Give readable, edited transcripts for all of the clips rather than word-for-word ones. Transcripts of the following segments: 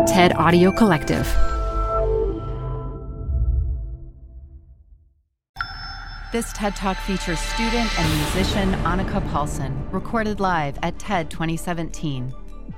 TED Audio Collective. This TED Talk features student and musician Annika Paulson, recorded live at TED 2017.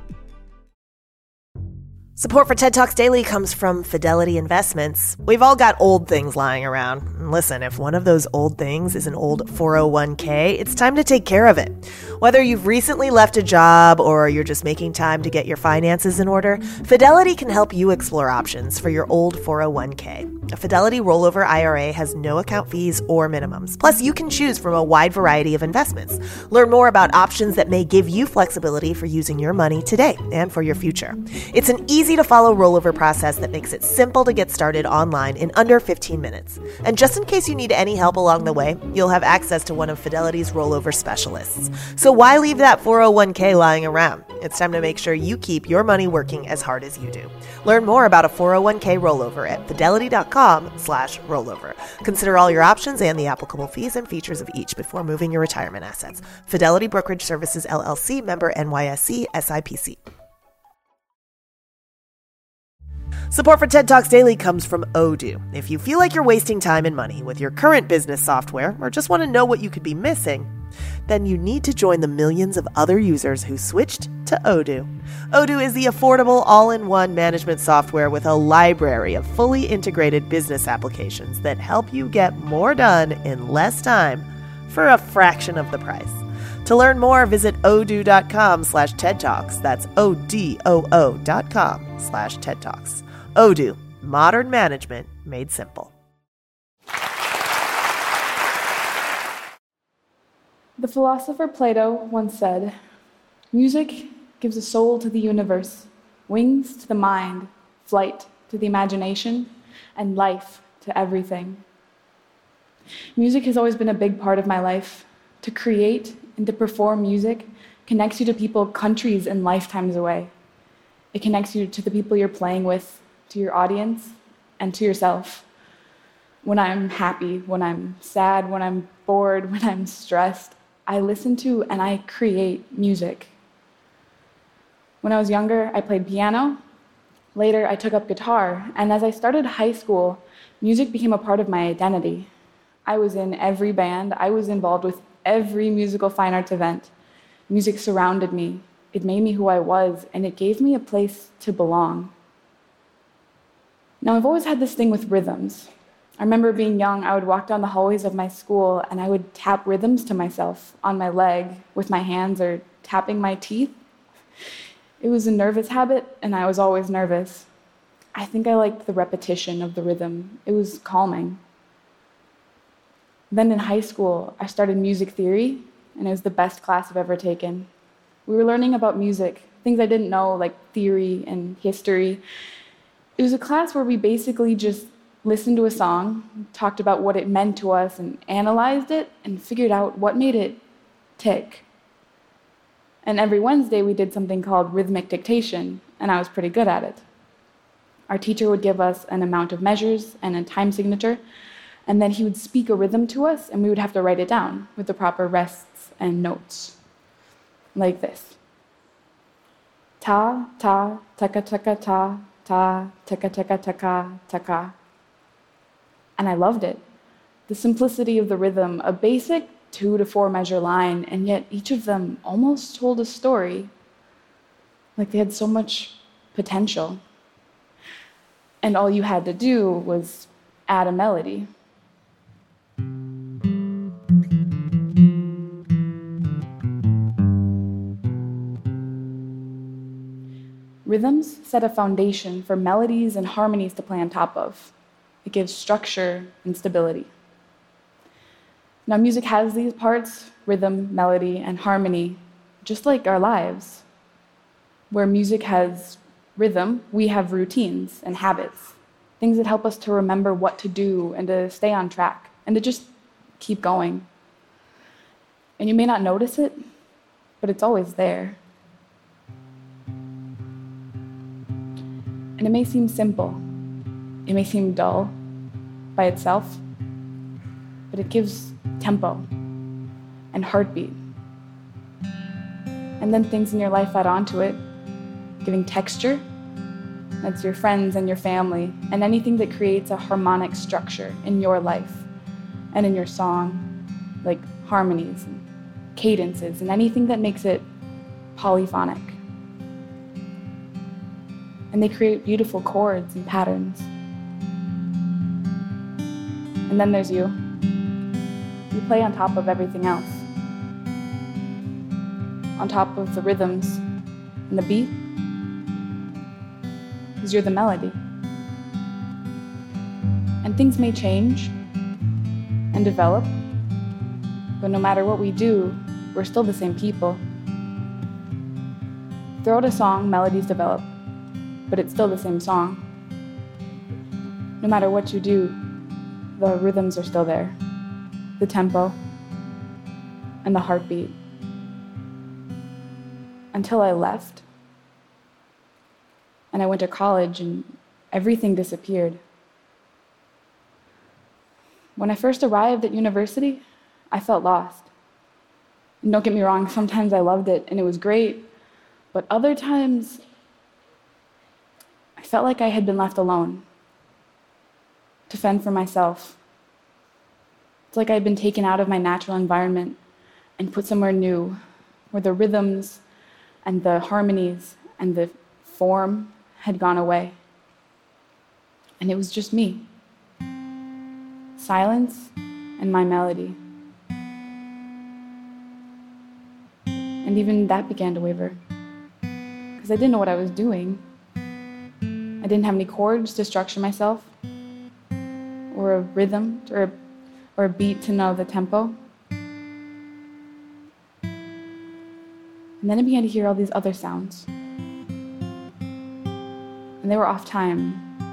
Support for TED Talks Daily comes from Fidelity Investments. We've all got old things lying around. And listen, if one of those old things is an old 401k, it's time to take care of it. Whether you've recently left a job or you're just making time to get your finances in order, Fidelity can help you explore options for your old 401k. A Fidelity rollover IRA has no account fees or minimums. Plus, you can choose from a wide variety of investments. Learn more about options that may give you flexibility for using your money today and for your future. It's an easy-to-follow rollover process that makes it simple to get started online in under 15 minutes. And just in case you need any help along the way, you'll have access to one of Fidelity's rollover specialists. So why leave that 401k lying around? It's time to make sure you keep your money working as hard as you do. Learn more about a 401k rollover at fidelity.com/rollover. Consider all your options and the applicable fees and features of each before moving your retirement assets. Fidelity Brokerage Services, LLC, member NYSE, SIPC. Support for TED Talks Daily comes from Odoo. If you feel like you're wasting time and money with your current business software or just want to know what you could be missing, then you need to join the millions of other users who switched to Odoo. Odoo is the affordable all-in-one management software with a library of fully integrated business applications that help you get more done in less time for a fraction of the price. To learn more, visit odoo.com/TED Talks. That's ODOO.com/TED Talks. Odoo, modern management made simple. The philosopher Plato once said, "Music gives a soul to the universe, wings to the mind, flight to the imagination, and life to everything." Music has always been a big part of my life. To create and to perform music connects you to people countries and lifetimes away. It connects you to the people you're playing with, to your audience, and to yourself. When I'm happy, when I'm sad, when I'm bored, when I'm stressed, I listen to and I create music. When I was younger, I played piano. Later, I took up guitar. And as I started high school, music became a part of my identity. I was in every band. I was involved with every musical fine arts event. Music surrounded me. It made me who I was, and it gave me a place to belong. Now, I've always had this thing with rhythms. I remember being young, I would walk down the hallways of my school and I would tap rhythms to myself on my leg with my hands or tapping my teeth. It was a nervous habit, and I was always nervous. I think I liked the repetition of the rhythm. It was calming. Then in high school, I started music theory, and it was the best class I've ever taken. We were learning about music, things I didn't know, like theory and history. It was a class where we basically just listened to a song, talked about what it meant to us, and analyzed it, and figured out what made it tick. And every Wednesday, we did something called rhythmic dictation, and I was pretty good at it. Our teacher would give us an amount of measures and a time signature, and then he would speak a rhythm to us, and we would have to write it down with the proper rests and notes. Like this. Ta, ta, taka, taka, ta, ta, taka, taka, taka, taka. And I loved it. The simplicity of the rhythm, a basic 2 to 4 measure line, and yet each of them almost told a story. Like they had so much potential. And all you had to do was add a melody. Rhythms set a foundation for melodies and harmonies to play on top of. It gives structure and stability. Now, music has these parts, rhythm, melody, and harmony, just like our lives. Where music has rhythm, we have routines and habits, things that help us to remember what to do and to stay on track and to just keep going. And you may not notice it, but it's always there. And it may seem simple, it may seem dull by itself, but it gives tempo and heartbeat. And then things in your life add on to it, giving texture That's your friends and your family, and anything that creates a harmonic structure in your life and in your song, like harmonies and cadences, and anything that makes it polyphonic. And they create beautiful chords and patterns. And then there's you. You play on top of everything else. On top of the rhythms and the beat, because you're the melody. And things may change and develop, but no matter what we do, we're still the same people. Throughout a song, melodies develop, but it's still the same song. No matter what you do, the rhythms are still there, the tempo, and the heartbeat. Until I left, and I went to college, and everything disappeared. When I first arrived at university, I felt lost. And don't get me wrong, sometimes I loved it, and it was great, but other times, I felt like I had been left alone to fend for myself. It's like I'd been taken out of my natural environment and put somewhere new, where the rhythms and the harmonies and the form had gone away. And it was just me. Silence and my melody. And even that began to waver, because I didn't know what I was doing. I didn't have any chords to structure myself, or a rhythm, or a beat to know the tempo. And then I began to hear all these other sounds. And they were off time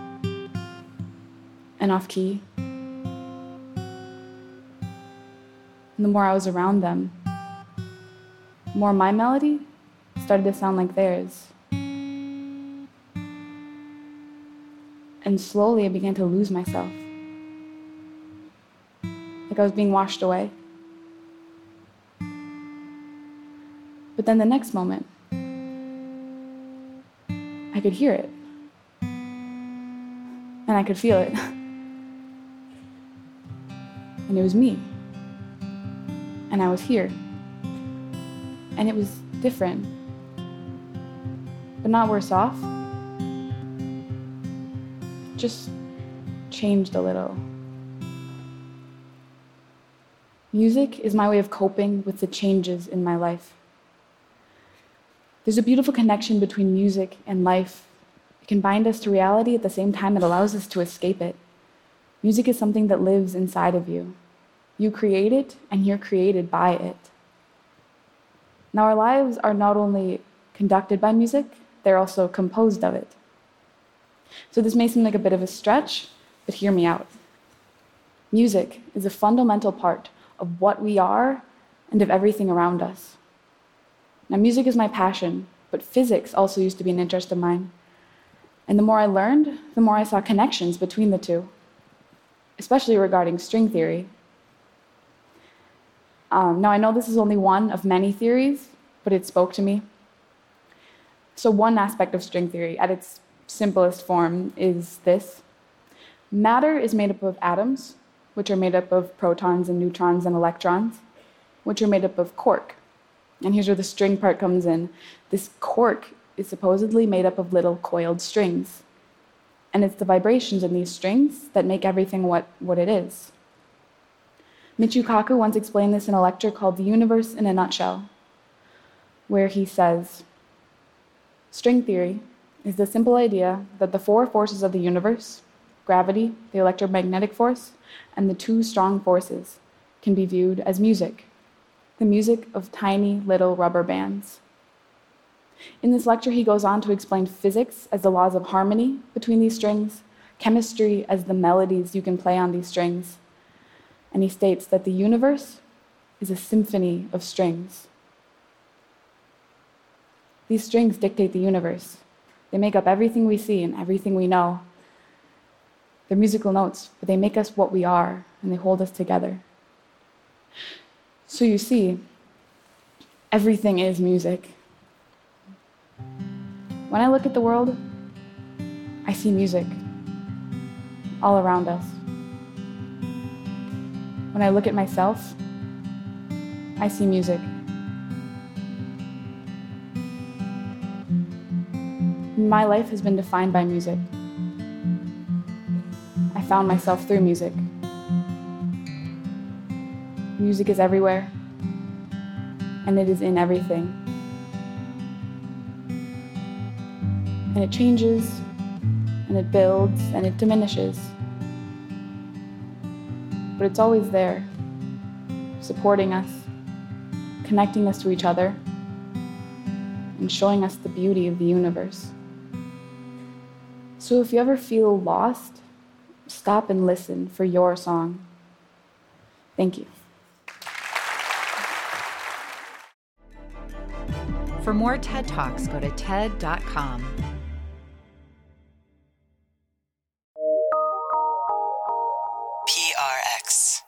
and off key. And the more I was around them, the more my melody started to sound like theirs. And slowly I began to lose myself. Like I was being washed away. But then the next moment, I could hear it. And I could feel it. And it was me. And I was here. And it was different. But not worse off. Just changed a little. Music is my way of coping with the changes in my life. There's a beautiful connection between music and life. It can bind us to reality at the same time it allows us to escape it. Music is something that lives inside of you. You create it, and you're created by it. Now, our lives are not only conducted by music, they're also composed of it. So this may seem like a bit of a stretch, but hear me out. Music is a fundamental part of what we are and of everything around us. Now, music is my passion, but physics also used to be an interest of mine. And the more I learned, the more I saw connections between the two, especially regarding string theory. Now, I know this is only one of many theories, but it spoke to me. So one aspect of string theory, at its simplest form, is this. Matter is made up of atoms, which are made up of protons and neutrons and electrons, which are made up of cork. And here's where the string part comes in. This cork is supposedly made up of little coiled strings. And it's the vibrations in these strings that make everything what it is. Michio Kaku once explained this in a lecture called The Universe in a Nutshell, where he says, string theory is the simple idea that the four forces of the universe, gravity, the electromagnetic force, and the two strong forces, can be viewed as music, the music of tiny little rubber bands. In this lecture, he goes on to explain physics as the laws of harmony between these strings, chemistry as the melodies you can play on these strings, and he states that the universe is a symphony of strings. These strings dictate the universe. They make up everything we see and everything we know. They're musical notes, but they make us what we are, and they hold us together. So you see, everything is music. When I look at the world, I see music all around us. When I look at myself, I see music. My life has been defined by music. I found myself through music. Music is everywhere, and it is in everything. And it changes, and it builds, and it diminishes. But it's always there, supporting us, connecting us to each other, and showing us the beauty of the universe. So if you ever feel lost, stop and listen for your song. Thank you. For more TED Talks, go to TED.com. PRX.